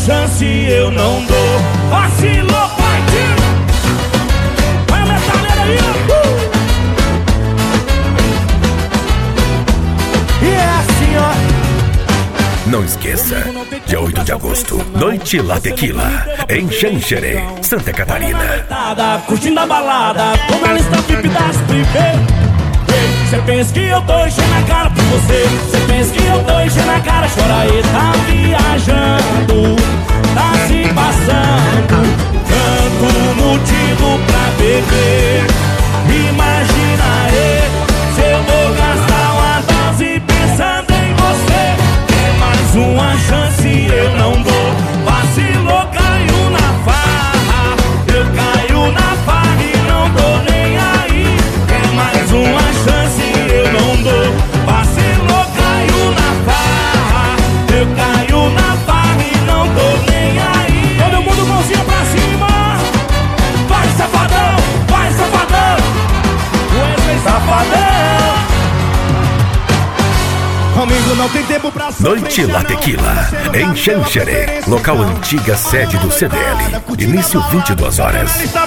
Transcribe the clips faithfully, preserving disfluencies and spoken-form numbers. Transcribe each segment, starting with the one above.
chance eu não dou. Vacilou, partiu. Vai a metralhada aí, uh! E é assim, ó. Não esqueça, dia oito de agosto, Noite La Tequila, em Xanxerê, Santa Catarina. Curtindo a balada, tô na lista V I P das privê. Cê pensa que eu tô enchendo a cara por você. Cê pensa que eu tô enchendo a cara. Chora aí, tá viajando, tá se passando. Tanto motivo pra beber. Imagina aí, se eu vou gastar uma dose pensando em você. Quer mais uma chance, eu não dou. Vacilou, caiu na farra. Eu caio na farra e não tô nem aí. Quer mais uma chance, eu não dou. Vacilou, caiu na farra. Eu caio na farra e não tô nem aí. Todo mundo mãozinha pra cima. Vai, safadão, vai, safadão. Wesley Safadão. Amigo, não tem tempo pra sofrer. Noite La Tequila, em Xanxerê, local antiga sede do C D L. Início vinte e duas horas.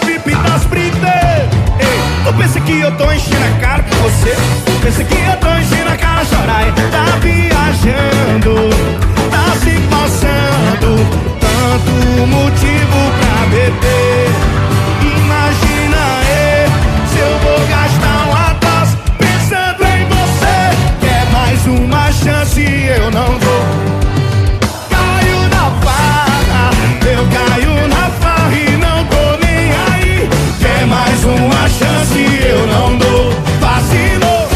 Tu pensa que eu tô enchendo a cara por você? Tu pensa que eu tô enchendo a cara, chorar? Tá viajando, tá se passando. Tanto motivo pra beber. Imagina aí, se eu vou gastar uma dose pensando em você. Quer mais uma chance, eu não dou. Caio na farra, eu caio na farra e não tô nem aí. Quer mais uma chance, eu não dou. Vacilou.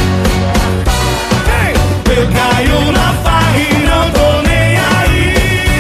Ei, eu caio na farra e não tô nem aí.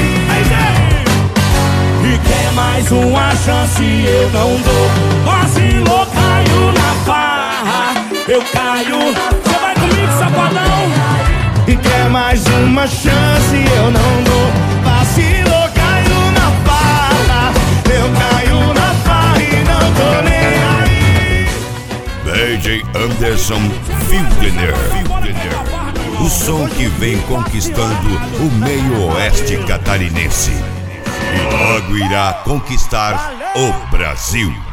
E quer mais uma chance, eu não dou. Vacilou, caiu na farra. Eu caio. Você vai comigo, safadão? E quer mais uma chance, eu não dou. Vacilou, caiu na farra. Eu caio na farra e não tô nem aí. D J Anderson Fildener, o som que vem conquistando o meio oeste catarinense e logo irá conquistar o Brasil.